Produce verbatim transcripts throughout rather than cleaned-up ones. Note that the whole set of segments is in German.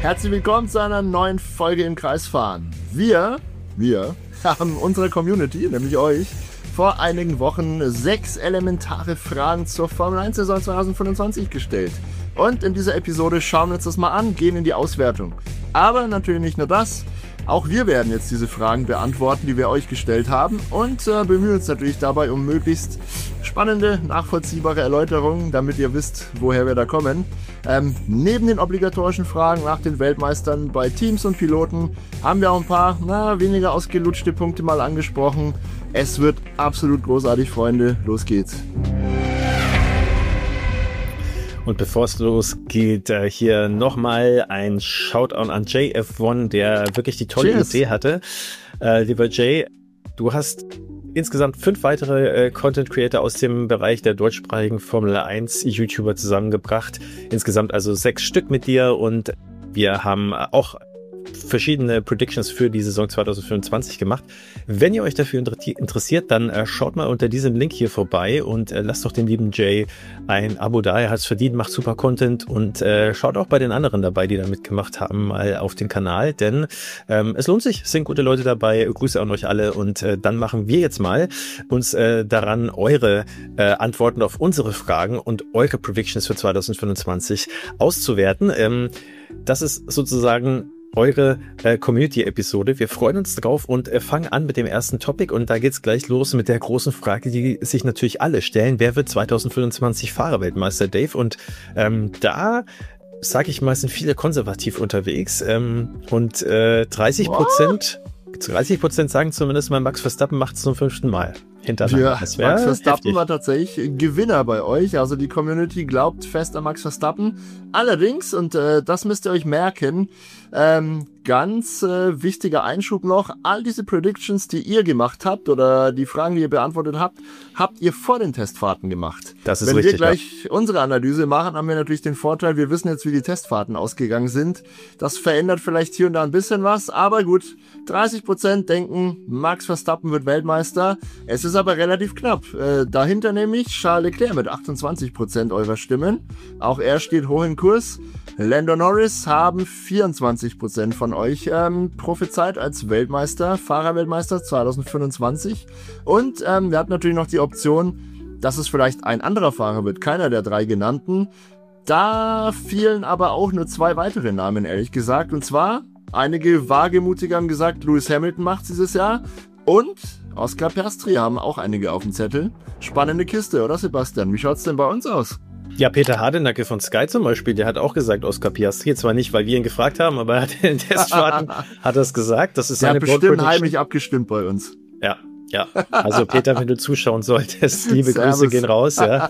Herzlich willkommen zu einer neuen Folge im Kreisfahren. Wir, wir haben unserer Community, nämlich euch, vor einigen Wochen sechs elementare Fragen zur Formel eins Saison zwanzig fünfundzwanzig gestellt. Und in dieser Episode schauen wir uns das mal an, gehen in die Auswertung. Aber natürlich nicht nur das, auch wir werden jetzt diese Fragen beantworten, die wir euch gestellt haben und äh, bemühen uns natürlich dabei um möglichst spannende, nachvollziehbare Erläuterungen, damit ihr wisst, woher wir da kommen. Ähm, neben den obligatorischen Fragen nach den Weltmeistern bei Teams und Piloten haben wir auch ein paar, na, weniger ausgelutschte Punkte mal angesprochen. Es wird absolut großartig, Freunde. Los geht's. Und bevor es losgeht, äh, hier nochmal ein Shoutout an J F eins, der wirklich die tolle Cheers. Idee hatte. Äh, lieber Jay, du hast insgesamt fünf weitere äh, Content Creator aus dem Bereich der deutschsprachigen Formel eins YouTuber zusammengebracht. Insgesamt also sechs Stück mit dir und wir haben auch verschiedene Predictions für die Saison zwanzig fünfundzwanzig gemacht. Wenn ihr euch dafür interessiert, dann äh, schaut mal unter diesem Link hier vorbei und äh, lasst doch den lieben Jay ein Abo da. Er hat es verdient, macht super Content und äh, schaut auch bei den anderen dabei, die da mitgemacht haben, mal auf den Kanal, denn ähm, es lohnt sich, es sind gute Leute dabei. Grüße an euch alle und äh, dann machen wir jetzt mal uns äh, daran, eure äh, Antworten auf unsere Fragen und eure Predictions für zwanzig fünfundzwanzig auszuwerten. Ähm, das ist sozusagen eure äh, Community-Episode. Wir freuen uns drauf und äh, fangen an mit dem ersten Topic und da geht's gleich los mit der großen Frage, die sich natürlich alle stellen. Wer wird zwanzig fünfundzwanzig Fahrerweltmeister, Dave? Und ähm, da, sag ich mal, sind viele konservativ unterwegs ähm, und äh, dreißig Prozent dreißig Prozent sagen zumindest mal, Max Verstappen macht es zum fünften Mal hintereinander. Ja, Max Verstappen heftig. War tatsächlich Gewinner bei euch. Also die Community glaubt fest an Max Verstappen. Allerdings, und äh, das müsst ihr euch merken, ähm, ganz äh, wichtiger Einschub noch, all diese Predictions, die ihr gemacht habt oder die Fragen, die ihr beantwortet habt, habt ihr vor den Testfahrten gemacht. Das ist Wenn richtig. Wenn wir gleich ja. unsere Analyse machen, haben wir natürlich den Vorteil, wir wissen jetzt, wie die Testfahrten ausgegangen sind. Das verändert vielleicht hier und da ein bisschen was, aber gut, dreißig Prozent denken, Max Verstappen wird Weltmeister. Es ist aber relativ knapp. Äh, dahinter nämlich Charles Leclerc mit achtundzwanzig Prozent eurer Stimmen. Auch er steht hoch im Kurs. Lando Norris haben vierundzwanzig Prozent von euch ähm, prophezeit als Weltmeister, Fahrerweltmeister zwanzig fünfundzwanzig. Und ähm, wir hatten natürlich noch die Option, dass es vielleicht ein anderer Fahrer wird, keiner der drei genannten. Da fielen aber auch nur zwei weitere Namen, ehrlich gesagt. Und zwar, einige Wagemutiger haben gesagt, Lewis Hamilton macht dieses Jahr. Und Oscar Piastri haben auch einige auf dem Zettel. Spannende Kiste, oder Sebastian? Wie schaut's denn bei uns aus? Ja, Peter Hardenacke von Sky zum Beispiel, der hat auch gesagt, Oscar Piastri, zwar nicht, weil wir ihn gefragt haben, aber er hat in den Testfahrten hat das gesagt. Das ist der eine hat bestimmt heimlich abgestimmt bei uns. Ja, ja. Also Peter, wenn du zuschauen solltest, liebe Grüße gehen raus. Ja.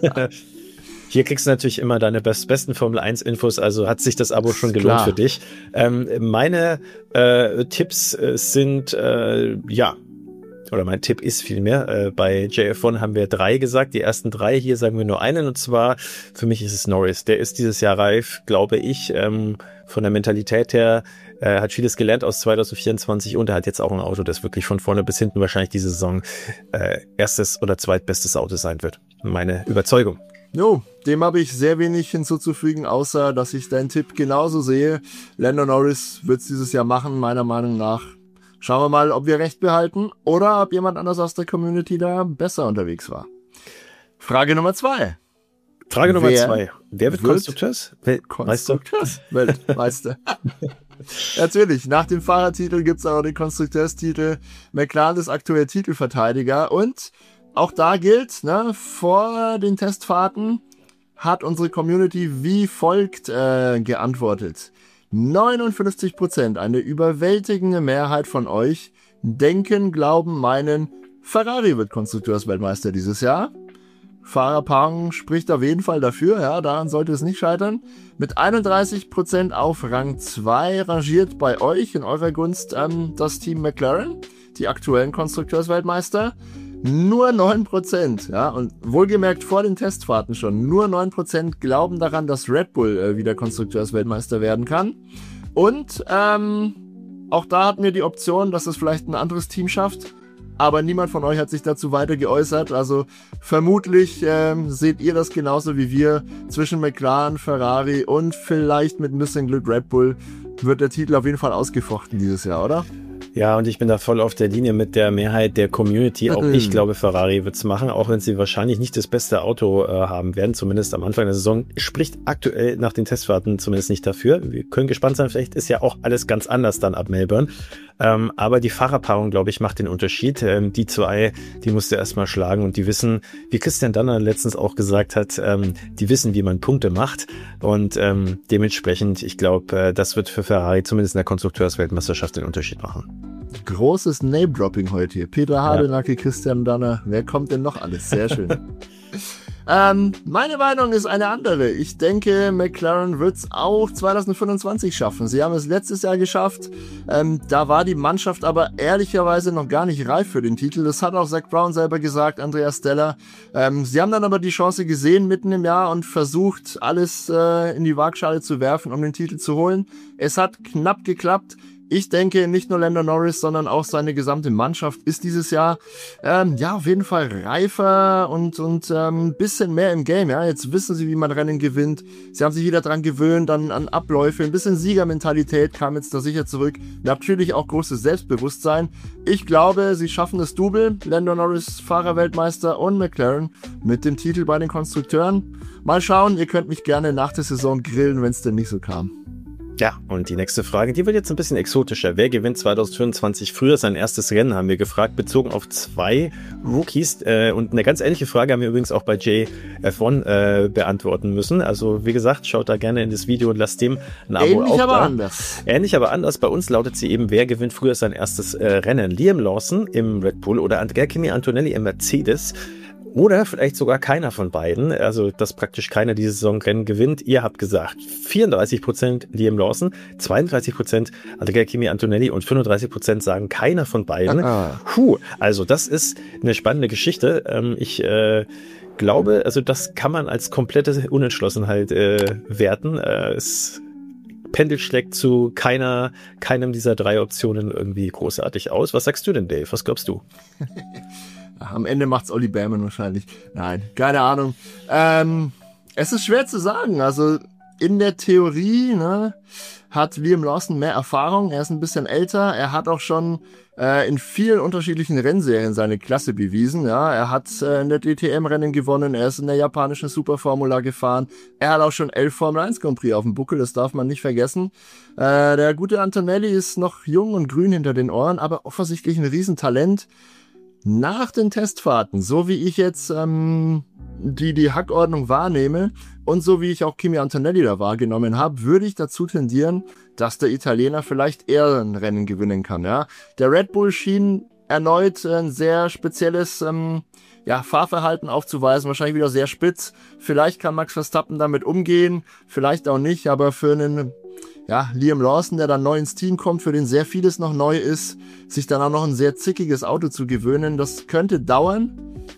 Hier kriegst du natürlich immer deine best, besten Formel eins Infos, also hat sich das Abo schon gelohnt Klar. für dich. Ähm, meine äh, Tipps äh, sind, äh, ja, oder mein Tipp ist vielmehr, äh, bei J F eins haben wir drei gesagt, die ersten drei, hier sagen wir nur einen und zwar, für mich ist es Norris, der ist dieses Jahr reif, glaube ich, ähm, von der Mentalität her, äh, hat vieles gelernt aus zwanzig vierundzwanzig und er hat jetzt auch ein Auto, das wirklich von vorne bis hinten wahrscheinlich diese Saison äh, erstes oder zweitbestes Auto sein wird. Meine Überzeugung. Jo, dem habe ich sehr wenig hinzuzufügen, außer dass ich deinen Tipp genauso sehe. Lando Norris wird es dieses Jahr machen, meiner Meinung nach. Schauen wir mal, ob wir recht behalten oder ob jemand anders aus der Community da besser unterwegs war. Frage Nummer zwei. Frage Nummer Wer zwei. Wer wird, wird Konstrukteurs? Konstrukteurs? Weltmeister. Natürlich, nach dem Fahrertitel gibt es auch den Konstrukteurstitel. McLaren ist aktuell Titelverteidiger und auch da gilt, ne, vor den Testfahrten hat unsere Community wie folgt äh, geantwortet. neunundfünfzig Prozent, eine überwältigende Mehrheit von euch, denken, glauben, meinen, Ferrari wird Konstrukteursweltmeister dieses Jahr. Fahrerpaarung spricht auf jeden Fall dafür, ja, daran sollte es nicht scheitern. Mit einunddreißig Prozent auf Rang zwei rangiert bei euch in eurer Gunst ähm, das Team McLaren, die aktuellen Konstrukteursweltmeister. Nur neun Prozent, ja, und wohlgemerkt vor den Testfahrten schon, nur neun Prozent glauben daran, dass Red Bull äh, wieder Konstrukteursweltmeister werden kann. Und ähm, auch da hatten wir die Option, dass es vielleicht ein anderes Team schafft. aber niemand von euch hat sich dazu weiter geäußert. Also vermutlich ähm, seht ihr das genauso wie wir. Zwischen McLaren, Ferrari und vielleicht mit ein bisschen Glück Red Bull wird der Titel auf jeden Fall ausgefochten dieses Jahr, oder? Ja, und ich bin da voll auf der Linie mit der Mehrheit der Community. Auch ich glaube, Ferrari wird's machen, auch wenn sie wahrscheinlich nicht das beste Auto äh, haben werden, zumindest am Anfang der Saison. Spricht aktuell nach den Testfahrten zumindest nicht dafür. Wir können gespannt sein, vielleicht ist ja auch alles ganz anders dann ab Melbourne. Ähm, aber die Fahrerpaarung, glaube ich, macht den Unterschied. Ähm, die zwei, die musst du erstmal schlagen und die wissen, wie Christian Danner letztens auch gesagt hat, ähm, die wissen, wie man Punkte macht. Und ähm, dementsprechend, ich glaube, äh, das wird für Ferrari zumindest in der Konstrukteursweltmeisterschaft den Unterschied machen. Großes Name-Dropping heute hier. Peter Hardenacke, ja. Christian Danner. Wer kommt denn noch alles? Sehr schön. ähm, meine Meinung ist eine andere. Ich denke, McLaren wird es auch zwanzig fünfundzwanzig schaffen. Sie haben es letztes Jahr geschafft. Ähm, da war die Mannschaft aber ehrlicherweise noch gar nicht reif für den Titel. Das hat auch Zak Brown selber gesagt, Andreas Stella. Ähm, sie haben dann aber die Chance gesehen mitten im Jahr und versucht, alles äh, in die Waagschale zu werfen, um den Titel zu holen. Es hat knapp geklappt. Ich denke, nicht nur Lando Norris, sondern auch seine gesamte Mannschaft ist dieses Jahr ähm, ja auf jeden Fall reifer und und ähm, ein bisschen mehr im Game. Ja, jetzt wissen sie, wie man Rennen gewinnt. Sie haben sich wieder dran gewöhnt, an, an Abläufe. Ein bisschen Siegermentalität kam jetzt da sicher zurück. Natürlich auch großes Selbstbewusstsein. Ich glaube, sie schaffen das Double. Lando Norris, Fahrerweltmeister, und McLaren mit dem Titel bei den Konstrukteuren. Mal schauen, ihr könnt mich gerne nach der Saison grillen, wenn es denn nicht so kam. Ja, und die nächste Frage, die wird jetzt ein bisschen exotischer. Wer gewinnt zwanzig fünfundzwanzig früher sein erstes Rennen, haben wir gefragt, bezogen auf zwei Rookies. Äh, und eine ganz ähnliche Frage haben wir übrigens auch bei J F eins äh, beantworten müssen. Also wie gesagt, schaut da gerne in das Video und lasst dem ein Abo Ähnlich, auch aber da. anders. Ähnlich, aber anders. Bei uns lautet sie eben, wer gewinnt früher sein erstes äh, Rennen? Liam Lawson im Red Bull oder Andrea Kimi Antonelli im Mercedes? Oder vielleicht sogar keiner von beiden, also dass praktisch keiner diese Saison Rennen gewinnt. Ihr habt gesagt, vierunddreißig Prozent Liam Lawson, zweiunddreißig Prozent Andrea Kimi Antonelli und fünfunddreißig Prozent sagen keiner von beiden. Ah. Puh, also das ist eine spannende Geschichte. Ähm, ich äh, glaube, also das kann man als komplette Unentschlossenheit äh, werten. Äh, es Pendel schlägt zu keiner, keinem dieser drei Optionen irgendwie großartig aus. Was sagst du denn, Dave? Was glaubst du? Am Ende macht's Olli Behrmann wahrscheinlich. Nein, keine Ahnung. Ähm, es ist schwer zu sagen. Also in der Theorie ne, hat Liam Lawson mehr Erfahrung. Er ist ein bisschen älter. Er hat auch schon äh, in vielen unterschiedlichen Rennserien seine Klasse bewiesen. Ja, er hat äh, in der D T M-Rennen gewonnen. Er ist in der japanischen Superformula gefahren. Er hat auch schon elf Formel eins Grand Prix auf dem Buckel. Das darf man nicht vergessen. Äh, der gute Antonelli ist noch jung und grün hinter den Ohren, aber offensichtlich ein Riesentalent. Nach den Testfahrten, so wie ich jetzt ähm, die, die Hackordnung wahrnehme und so wie ich auch Kimi Antonelli da wahrgenommen habe, würde ich dazu tendieren, dass der Italiener vielleicht eher ein Rennen gewinnen kann. Ja? Der Red Bull schien erneut ein sehr spezielles ähm, ja, Fahrverhalten aufzuweisen, wahrscheinlich wieder sehr spitz. Vielleicht kann Max Verstappen damit umgehen, vielleicht auch nicht, aber für einen ja, Liam Lawson, der dann neu ins Team kommt, für den sehr vieles noch neu ist, sich dann auch noch ein sehr zickiges Auto zu gewöhnen, das könnte dauern.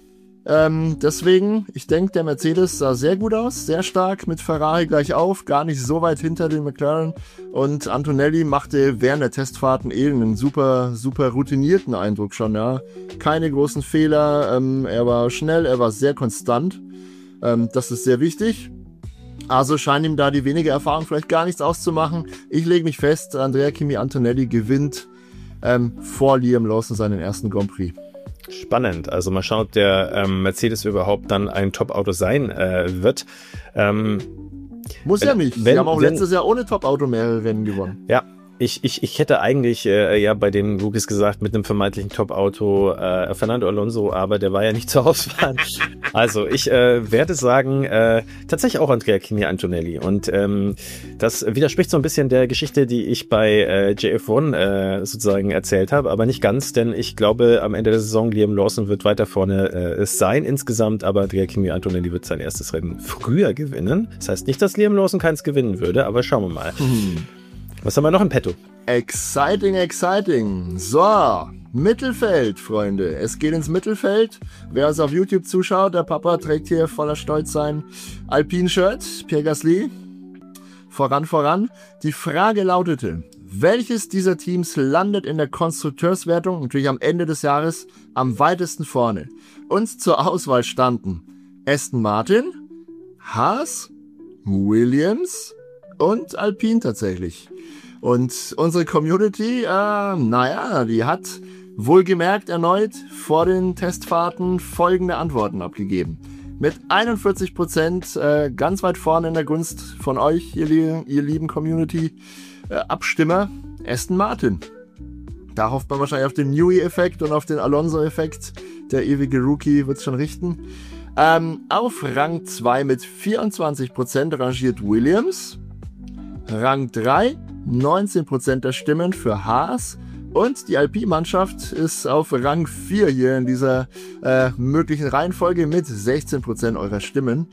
Ähm, deswegen, ich denke, der Mercedes sah sehr gut aus, sehr stark, mit Ferrari gleich auf, gar nicht so weit hinter den McLaren. Und Antonelli machte während der Testfahrten eh einen super, super routinierten Eindruck schon, ja. Keine großen Fehler, ähm, er war schnell, er war sehr konstant. Ähm, das ist sehr wichtig. Also scheint ihm da die wenige Erfahrung vielleicht gar nichts auszumachen. Ich lege mich fest, Andrea Kimi Antonelli gewinnt ähm, vor Liam Lawson seinen ersten Grand Prix. Spannend. Also mal schauen, ob der ähm, Mercedes überhaupt dann ein Top-Auto sein äh, wird. Ähm, Muss wenn, ja nicht. Sie wenn, haben auch wenn, letztes Jahr ohne Top-Auto mehrere Rennen gewonnen. Ja. Ich, ich, ich hätte eigentlich äh, ja bei den Rookies gesagt, mit einem vermeintlichen Top-Auto äh, Fernando Alonso, aber der war ja nicht zur Auswahl. Also ich äh, werde sagen, äh, tatsächlich auch Andrea Kimi Antonelli. Und ähm, das widerspricht so ein bisschen der Geschichte, die ich bei äh, J F eins äh, sozusagen erzählt habe, aber nicht ganz, denn ich glaube, am Ende der Saison Liam Lawson wird weiter vorne äh, sein insgesamt, aber Andrea Kimi Antonelli wird sein erstes Rennen früher gewinnen. Das heißt nicht, dass Liam Lawson keins gewinnen würde, aber schauen wir mal. Hm. Was haben wir noch im Petto? Exciting, exciting. So, Mittelfeld, Freunde. Es geht ins Mittelfeld. Wer uns auf YouTube zuschaut, der Papa trägt hier voller Stolz sein Alpine-Shirt. Pierre Gasly. Voran, voran. Die Frage lautete, welches dieser Teams landet in der Konstrukteurswertung, natürlich am Ende des Jahres, am weitesten vorne? Uns zur Auswahl standen Aston Martin, Haas, Williams und Alpine tatsächlich. Und unsere Community, äh, naja, die hat wohlgemerkt erneut vor den Testfahrten folgende Antworten abgegeben. Mit einundvierzig Prozent äh, ganz weit vorne in der Gunst von euch, ihr, ihr lieben Community-Abstimmer, äh, Aston Martin. Da hofft man wahrscheinlich auf den Newey-Effekt und auf den Alonso-Effekt. Der ewige Rookie wird's schon richten. Ähm, auf Rang zwei mit vierundzwanzig Prozent rangiert Williams. Rang drei, neunzehn Prozent der Stimmen für Haas. Und die Alpine-Mannschaft ist auf Rang vier hier in dieser äh, möglichen Reihenfolge mit sechzehn Prozent eurer Stimmen.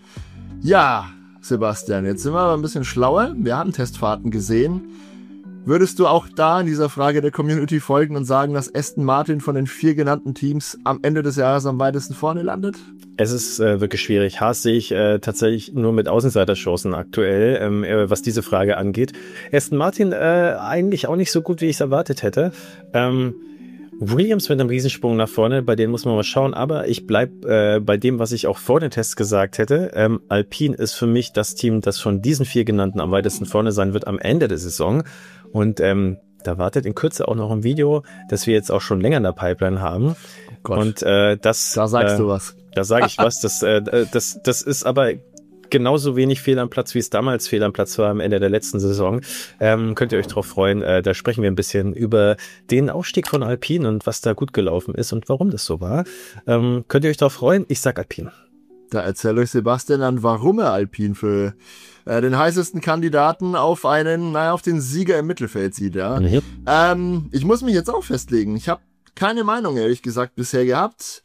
Ja, Sebastian, jetzt sind wir aber ein bisschen schlauer. Wir haben Testfahrten gesehen. Würdest du auch da in dieser Frage der Community folgen und sagen, dass Aston Martin von den vier genannten Teams am Ende des Jahres am weitesten vorne landet? Es ist äh, wirklich schwierig. Haas sehe ich äh, tatsächlich nur mit Außenseiterchancen aktuell, ähm, äh, was diese Frage angeht. Aston Martin äh, eigentlich auch nicht so gut, wie ich es erwartet hätte. Ähm, Williams mit einem Riesensprung nach vorne, bei denen muss man mal schauen, aber ich bleib äh, bei dem, was ich auch vor den Tests gesagt hätte. Ähm, Alpine ist für mich das Team, das von diesen vier genannten am weitesten vorne sein wird am Ende der Saison. Und ähm, da wartet in Kürze auch noch ein Video, das wir jetzt auch schon länger in der Pipeline haben. Oh Gott. Und äh, das, da sagst äh, du was. Da sage ich was. Das, äh, das, das ist aber genauso wenig Fehl am Platz, wie es damals Fehl am Platz war am Ende der letzten Saison. Ähm, könnt ihr euch drauf freuen. Äh, da sprechen wir ein bisschen über den Aufstieg von Alpine und was da gut gelaufen ist und warum das so war. Ähm, könnt ihr euch drauf freuen? Ich sag Alpine. Da erzählt euch Sebastian dann, warum er Alpine für äh, den heißesten Kandidaten auf einen, naja, auf den Sieger im Mittelfeld sieht. Ja. Mhm. Ähm, ich muss mich jetzt auch festlegen. Ich habe keine Meinung, ehrlich gesagt, bisher gehabt.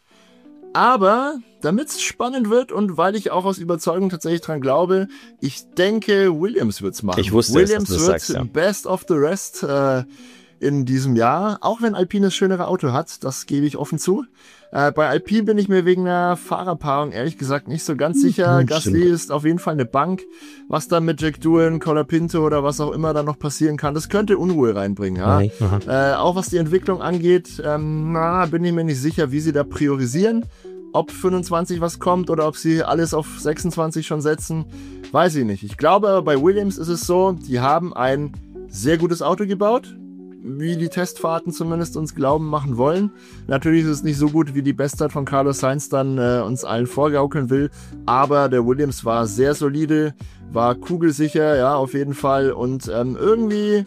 Aber damit es spannend wird und weil ich auch aus Überzeugung tatsächlich dran glaube, ich denke, Williams wird's machen. Ich wusste Williams es, dass du wird sagst, ja. Best of the Rest äh, in diesem Jahr, auch wenn Alpine das schönere Auto hat, das gebe ich offen zu. Äh, bei Alpine bin ich mir wegen der Fahrerpaarung ehrlich gesagt nicht so ganz sicher. Hm, Gasly ist auf jeden Fall eine Bank. Was dann mit Jack Doohan, Colapinto oder was auch immer da noch passieren kann, das könnte Unruhe reinbringen. Ja? Äh, auch was die Entwicklung angeht, ähm, na, bin ich mir nicht sicher, wie sie da priorisieren. Ob fünfundzwanzig was kommt oder ob sie alles auf sechsundzwanzig schon setzen, weiß ich nicht. Ich glaube aber bei Williams ist es so, die haben ein sehr gutes Auto gebaut, wie die Testfahrten zumindest uns glauben machen wollen. Natürlich ist es nicht so gut, wie die Bestzeit von Carlos Sainz dann äh, uns allen vorgaukeln will, aber der Williams war sehr solide, war kugelsicher, ja, auf jeden Fall, und ähm, irgendwie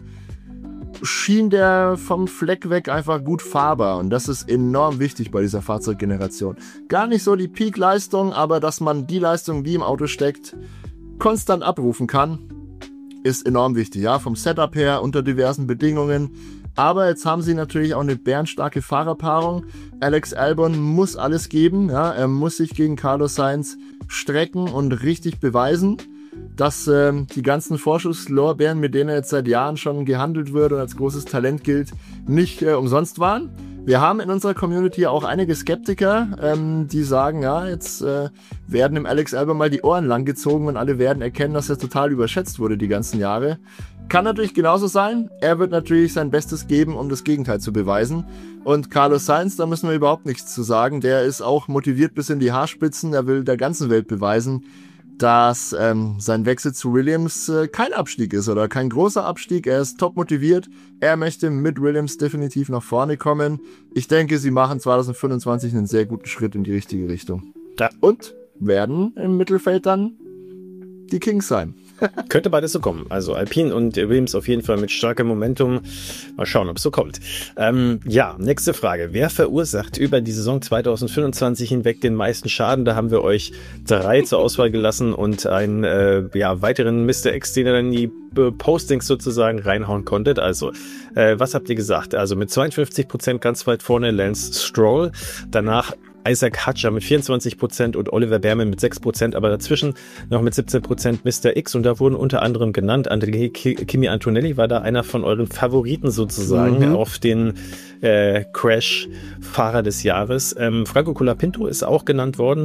schien der vom Fleck weg einfach gut fahrbar, und das ist enorm wichtig bei dieser Fahrzeuggeneration. Gar nicht so die Peak-Leistung, aber dass man die Leistung, die im Auto steckt, konstant abrufen kann, ist enorm wichtig, ja, vom Setup her, unter diversen Bedingungen. Aber jetzt haben sie natürlich auch eine bärenstarke Fahrerpaarung. Alex Albon muss alles geben, ja, er muss sich gegen Carlos Sainz strecken und richtig beweisen, dass ähm, die ganzen Vorschusslorbeeren, mit denen er jetzt seit Jahren schon gehandelt wird und als großes Talent gilt, nicht äh, umsonst waren. Wir haben in unserer Community auch einige Skeptiker, ähm, die sagen, ja, jetzt äh, werden dem Alex Albon mal die Ohren langgezogen und alle werden erkennen, dass er total überschätzt wurde die ganzen Jahre. Kann natürlich genauso sein. Er wird natürlich sein Bestes geben, um das Gegenteil zu beweisen. Und Carlos Sainz, da müssen wir überhaupt nichts zu sagen. Der ist auch motiviert bis in die Haarspitzen. Er will der ganzen Welt beweisen, dass ähm, sein Wechsel zu Williams äh, kein Abstieg ist oder kein großer Abstieg. Er ist top motiviert. Er möchte mit Williams definitiv nach vorne kommen. Ich denke, sie machen zwanzig fünfundzwanzig einen sehr guten Schritt in die richtige Richtung. Ja. Und werden im Mittelfeld dann die Kings sein. Könnte beides so kommen. Also Alpine und Williams auf jeden Fall mit starkem Momentum. Mal schauen, ob es so kommt. Ähm, ja, nächste Frage. Wer verursacht über die Saison zwanzig fünfundzwanzig hinweg den meisten Schaden? Da haben wir euch drei zur Auswahl gelassen und einen äh, ja, weiteren Mister X, den ihr dann in die äh, Postings sozusagen reinhauen konntet. Also, äh, was habt ihr gesagt? Also mit zweiundfünfzig Prozent ganz weit vorne Lance Stroll. Danach Isaac Hatcher mit vierundzwanzig Prozent und Oliver Behrman mit sechs Prozent, aber dazwischen noch mit siebzehn Prozent Mister X, und da wurden unter anderem genannt, André Kimi Antonelli war da einer von euren Favoriten sozusagen mhm. auf den äh, Crash-Fahrer des Jahres. Ähm, Franco Colapinto ist auch genannt worden.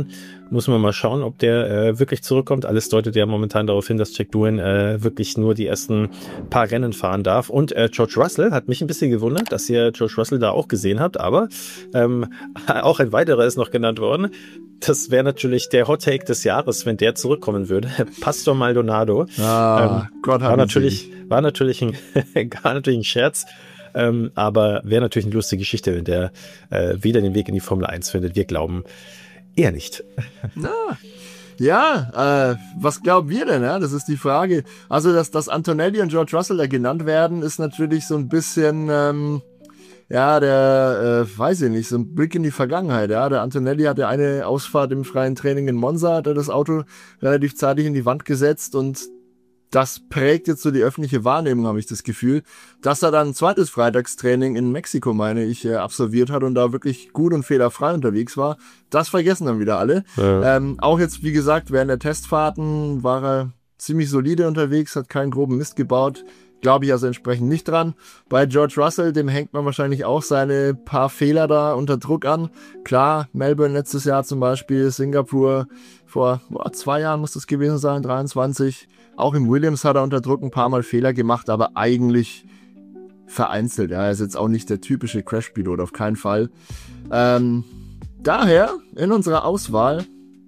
Muss man mal schauen, ob der äh, wirklich zurückkommt. Alles deutet ja momentan darauf hin, dass Jack Doohan äh, wirklich nur die ersten paar Rennen fahren darf. Und äh, George Russell hat mich ein bisschen gewundert, dass ihr George Russell da auch gesehen habt. Aber ähm, auch ein weiterer ist noch genannt worden. Das wäre natürlich der Hot Take des Jahres, wenn der zurückkommen würde. Pastor Maldonado. Ah, ähm, Gott war natürlich, war natürlich ein, gar natürlich ein Scherz. Ähm, aber wäre natürlich eine lustige Geschichte, wenn der äh, wieder den Weg in die Formel eins findet. Wir glauben eher nicht. Na, ja, äh, was glauben wir denn? Ja? Das ist die Frage. Also, dass, dass Antonelli und George Russell da genannt werden, ist natürlich so ein bisschen, ähm, ja, der, äh, weiß ich nicht, so ein Blick in die Vergangenheit. Ja, der Antonelli hatte eine Ausfahrt im freien Training in Monza, hat er das Auto relativ zeitig in die Wand gesetzt und das prägt jetzt so die öffentliche Wahrnehmung, habe ich das Gefühl, dass er dann ein zweites Freitagstraining in Mexiko, meine ich, äh, absolviert hat und da wirklich gut und fehlerfrei unterwegs war. Das vergessen dann wieder alle. Ja. Ähm, auch jetzt, wie gesagt, während der Testfahrten war er ziemlich solide unterwegs, hat keinen groben Mist gebaut. Glaube ich also entsprechend nicht dran. Bei George Russell, dem hängt man wahrscheinlich auch seine paar Fehler da unter Druck an. Klar, Melbourne letztes Jahr zum Beispiel, Singapur vor boah, zwei Jahren muss das gewesen sein, dreiundzwanzig. Auch im Williams hat er unter Druck ein paar Mal Fehler gemacht, aber eigentlich vereinzelt. Ja, er ist jetzt auch nicht der typische Crash-Pilot, auf keinen Fall. Ähm, daher in unserer Auswahl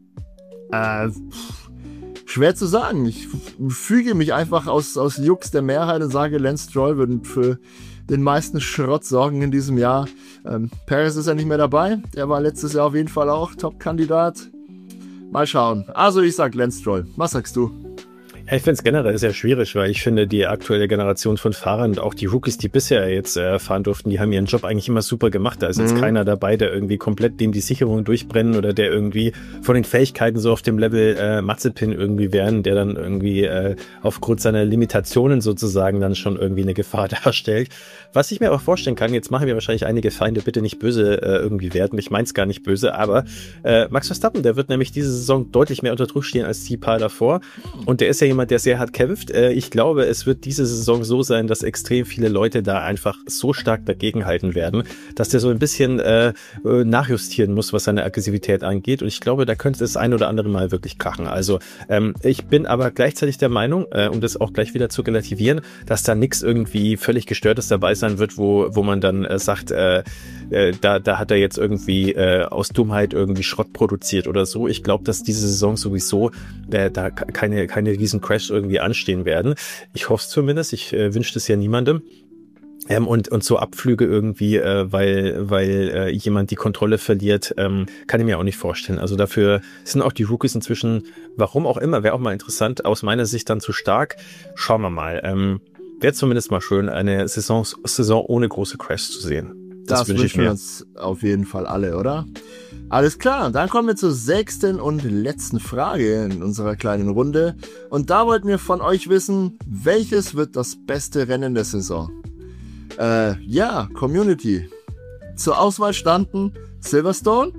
äh, schwer zu sagen. Ich füge mich einfach aus, aus Jux der Mehrheit und sage, Lance Stroll wird für den meisten Schrott sorgen in diesem Jahr. Ähm, Perez ist ja nicht mehr dabei. Der war letztes Jahr auf jeden Fall auch Top-Kandidat. Mal schauen. Also ich sag Lance Stroll. Was sagst du? Ja, ich finde es generell sehr schwierig, weil ich finde, die aktuelle Generation von Fahrern und auch die Rookies, die bisher jetzt äh, fahren durften, die haben ihren Job eigentlich immer super gemacht. Da ist jetzt mhm. keiner dabei, der irgendwie komplett dem die Sicherungen durchbrennen oder der irgendwie von den Fähigkeiten so auf dem Level äh, Mazepin irgendwie wären, der dann irgendwie äh, aufgrund seiner Limitationen sozusagen dann schon irgendwie eine Gefahr darstellt. Was ich mir auch vorstellen kann, jetzt machen wir wahrscheinlich einige Feinde, bitte nicht böse äh, irgendwie werden, ich mein's gar nicht böse, aber äh, Max Verstappen, der wird nämlich diese Saison deutlich mehr unter Druck stehen als die paar davor und der ist ja jemand, der sehr hart kämpft. Äh, ich glaube, es wird diese Saison so sein, dass extrem viele Leute da einfach so stark dagegenhalten werden, dass der so ein bisschen äh, nachjustieren muss, was seine Aggressivität angeht und ich glaube, da könnte es ein oder andere Mal wirklich krachen. Also ähm, ich bin aber gleichzeitig der Meinung, äh, um das auch gleich wieder zu relativieren, dass da nichts irgendwie völlig Gestörtes dabei sein wird, wo wo man dann äh, sagt, äh, äh, da da hat er jetzt irgendwie äh, aus Dummheit irgendwie Schrott produziert oder so. Ich glaube, dass diese Saison sowieso äh, da keine keine riesen Crash irgendwie anstehen werden. Ich hoffe es zumindest. Ich äh, wünsche das ja niemandem. Ähm, und und so Abflüge irgendwie, äh, weil weil äh, jemand die Kontrolle verliert, ähm, kann ich mir auch nicht vorstellen. Also dafür sind auch die Rookies inzwischen, warum auch immer, wäre auch mal interessant, aus meiner Sicht dann zu stark. Schauen wir mal. Ähm, Wäre zumindest mal schön, eine Saison, Saison ohne große Crashs zu sehen. Das, das wünschen wir uns auf jeden Fall alle, oder? Alles klar, dann kommen wir zur sechsten und letzten Frage in unserer kleinen Runde. Und da wollten wir von euch wissen, welches wird das beste Rennen der Saison? Äh, ja, Community. Zur Auswahl standen Silverstone,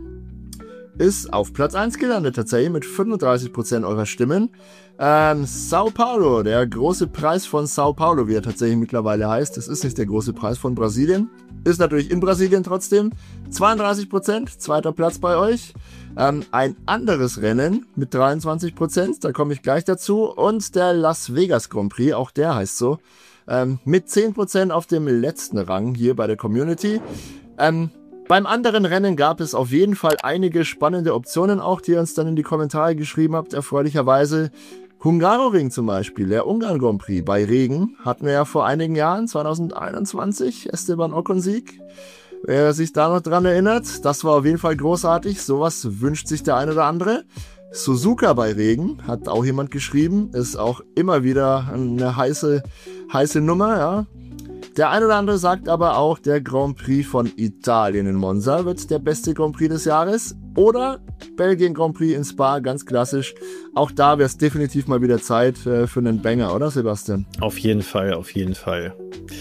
ist auf Platz eins gelandet, tatsächlich mit fünfunddreißig Prozent eurer Stimmen. Ähm, Sao Paulo, der große Preis von Sao Paulo, wie er tatsächlich mittlerweile heißt. Das ist nicht der große Preis von Brasilien. Ist natürlich in Brasilien trotzdem. zweiunddreißig Prozent, zweiter Platz bei euch. Ähm, ein anderes Rennen mit dreiundzwanzig Prozent, da komme ich gleich dazu. Und der Las Vegas Grand Prix, auch der heißt so, ähm, mit zehn Prozent auf dem letzten Rang hier bei der Community. Ähm, Beim anderen Rennen gab es auf jeden Fall einige spannende Optionen auch, die ihr uns dann in die Kommentare geschrieben habt, erfreulicherweise. Hungaroring zum Beispiel, der Ungarn Grand Prix bei Regen, hatten wir ja vor einigen Jahren, zwanzig einundzwanzig, Esteban Ocon-Sieg. Wer sich da noch dran erinnert, das war auf jeden Fall großartig, sowas wünscht sich der ein oder andere. Suzuka bei Regen, hat auch jemand geschrieben, ist auch immer wieder eine heiße, heiße Nummer, ja. Der ein oder andere sagt aber auch, der Grand Prix von Italien in Monza wird der beste Grand Prix des Jahres. Oder Belgien Grand Prix in Spa, ganz klassisch. Auch da wäre es definitiv mal wieder Zeit äh, für einen Banger, oder Sebastian? Auf jeden Fall, auf jeden Fall.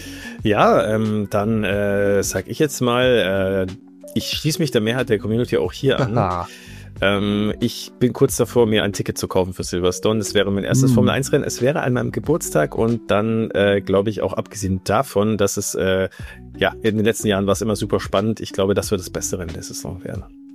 Ja, ähm, dann äh, sag ich jetzt mal, äh, ich schließe mich der Mehrheit der Community auch hier an. Ähm, ich bin kurz davor, mir ein Ticket zu kaufen für Silverstone. Das wäre mein erstes mm. Formel eins Rennen. Es wäre an meinem Geburtstag und dann äh, glaube ich auch abgesehen davon, dass es, äh, ja, in den letzten Jahren war es immer super spannend. Ich glaube, das wird das beste Rennen der Saison werden.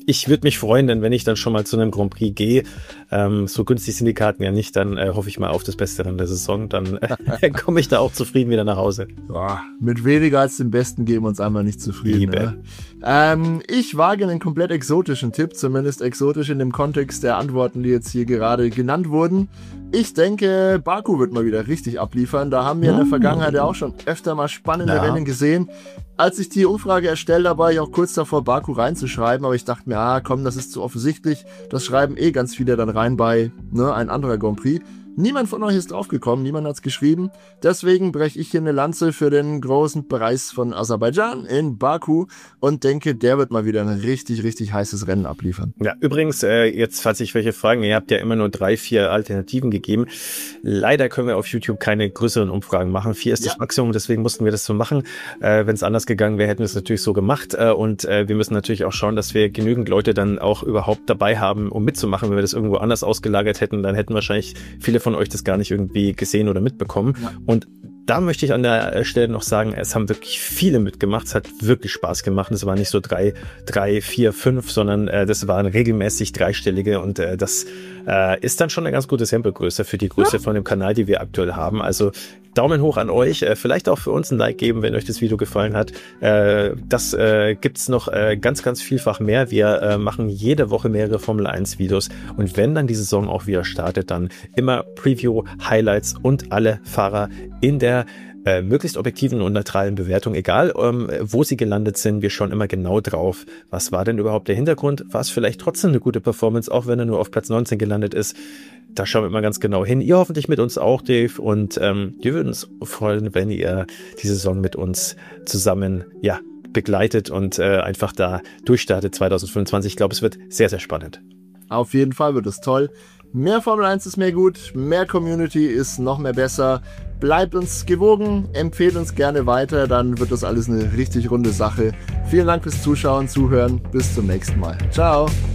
ich würde mich freuen, denn wenn ich dann schon mal zu einem Grand Prix gehe, ähm, so günstig sind die Karten ja nicht, dann äh, hoffe ich mal auf das Beste in der Saison, dann äh, komme ich da auch zufrieden wieder nach Hause. Boah, mit weniger als dem Besten geben wir uns einmal nicht zufrieden. Ne? Ähm, ich wage einen komplett exotischen Tipp, zumindest exotisch in dem Kontext der Antworten, die jetzt hier gerade genannt wurden. Ich denke, Baku wird mal wieder richtig abliefern. Da haben wir in der Vergangenheit ja auch schon öfter mal spannende ja. Rennen gesehen. Als ich die Umfrage erstellt habe, war ich auch kurz davor, Baku reinzuschreiben, aber ich dachte mir, ah komm, das ist zu offensichtlich. Das schreiben eh ganz viele dann rein bei ne, ein anderer Grand Prix. Niemand von euch ist draufgekommen, niemand hat's geschrieben. Deswegen breche ich hier eine Lanze für den großen Preis von Aserbaidschan in Baku und denke, der wird mal wieder ein richtig, richtig heißes Rennen abliefern. Ja, übrigens, äh, jetzt, falls ich welche fragen, ihr habt ja immer nur drei, vier Alternativen gegeben. Leider können wir auf YouTube keine größeren Umfragen machen. Vier ist ja. das Maximum, deswegen mussten wir das so machen. Äh, Wenn es anders gegangen wäre, hätten wir es natürlich so gemacht. Äh, und äh, wir müssen natürlich auch schauen, dass wir genügend Leute dann auch überhaupt dabei haben, um mitzumachen. Wenn wir das irgendwo anders ausgelagert hätten, dann hätten wahrscheinlich viele von euch das gar nicht irgendwie gesehen oder mitbekommen. Ja. Und da möchte ich an der Stelle noch sagen, es haben wirklich viele mitgemacht. Es hat wirklich Spaß gemacht. Es waren nicht so drei, drei, vier, fünf, sondern äh, das waren regelmäßig dreistellige und äh, das äh, ist dann schon eine ganz gute Samplegröße für die Größe ja. von dem Kanal, die wir aktuell haben. Also Daumen hoch an euch. Äh, vielleicht auch für uns ein Like geben, wenn euch das Video gefallen hat. Äh, das äh, gibt's noch äh, ganz, ganz vielfach mehr. Wir äh, machen jede Woche mehrere Formel eins Videos und wenn dann die Saison auch wieder startet, dann immer Preview, Highlights und alle Fahrer in der Äh, möglichst objektiven und neutralen Bewertung, egal ähm, wo sie gelandet sind, wir schauen immer genau drauf, was war denn überhaupt der Hintergrund, war es vielleicht trotzdem eine gute Performance, auch wenn er nur auf Platz neunzehn gelandet ist, da schauen wir immer ganz genau hin, ihr hoffentlich mit uns auch, Dave, und ähm, wir würden uns freuen, wenn ihr die Saison mit uns zusammen, ja, begleitet und äh, einfach da durchstartet zwanzig fünfundzwanzig. Ich glaube, es wird sehr, sehr spannend. Auf jeden Fall wird es toll. Mehr Formel eins ist mehr gut, mehr Community ist noch mehr besser. Bleibt uns gewogen, empfehlt uns gerne weiter, dann wird das alles eine richtig runde Sache. Vielen Dank fürs Zuschauen, Zuhören, bis zum nächsten Mal. Ciao!